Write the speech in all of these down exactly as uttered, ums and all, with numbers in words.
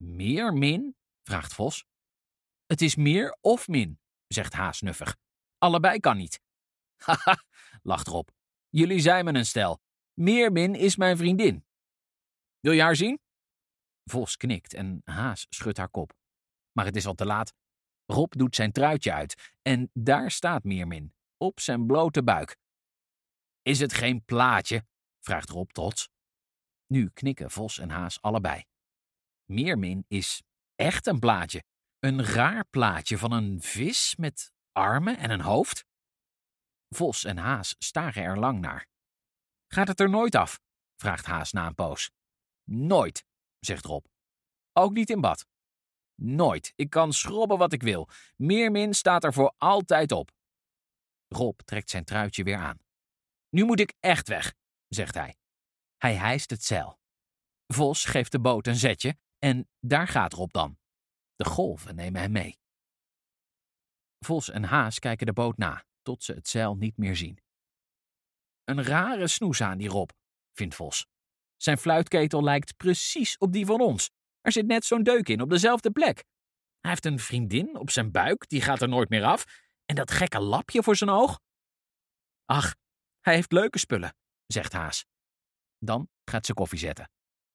Meer min? Vraagt Vos. Het is meer of min, zegt Haas nuffig. Allebei kan niet. Haha, lacht Rob. Jullie zijn me een stel. Meermin is mijn vriendin. Wil je haar zien? Vos knikt en Haas schudt haar kop. Maar het is al te laat. Rob doet zijn truitje uit en daar staat Meermin, op zijn blote buik. Is het geen plaatje? Vraagt Rob trots. Nu knikken Vos en Haas allebei. Meermin is echt een plaatje. Een raar plaatje van een vis met armen en een hoofd. Vos en Haas staren er lang naar. Gaat het er nooit af? Vraagt Haas na een poos. Nooit, zegt Rob. Ook niet in bad? Nooit. Ik kan schrobben wat ik wil. Meermin staat er voor altijd op. Rob trekt zijn truitje weer aan. Nu moet ik echt weg, zegt hij. Hij hijst het zeil. Vos geeft de boot een zetje en daar gaat Rob dan. De golven nemen hem mee. Vos en Haas kijken de boot na, tot ze het zeil niet meer zien. Een rare snoes aan die Rob, vindt Vos. Zijn fluitketel lijkt precies op die van ons. Er zit net zo'n deuk in op dezelfde plek. Hij heeft een vriendin op zijn buik, die gaat er nooit meer af. En dat gekke lapje voor zijn oog. Ach, hij heeft leuke spullen, zegt Haas. Dan gaat ze koffie zetten.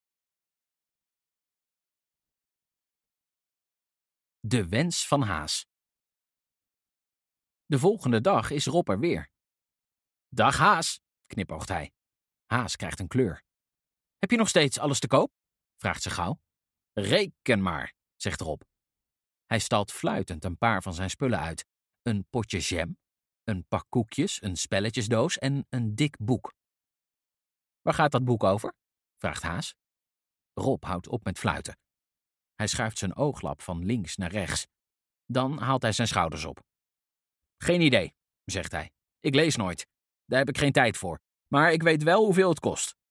De wens van Haas. De volgende dag is Rob er weer. Dag Haas, knipoogt hij. Haas krijgt een kleur. Heb je nog steeds alles te koop? Vraagt ze gauw. Reken maar, zegt Rob. Hij stalt fluitend een paar van zijn spullen uit. Een potje jam, een pak koekjes, een spelletjesdoos en een dik boek. Waar gaat dat boek over? Vraagt Haas. Rob houdt op met fluiten. Hij schuift zijn ooglap van links naar rechts. Dan haalt hij zijn schouders op. Geen idee, zegt hij. Ik lees nooit. Daar heb ik geen tijd voor. Maar ik weet wel hoeveel het kost.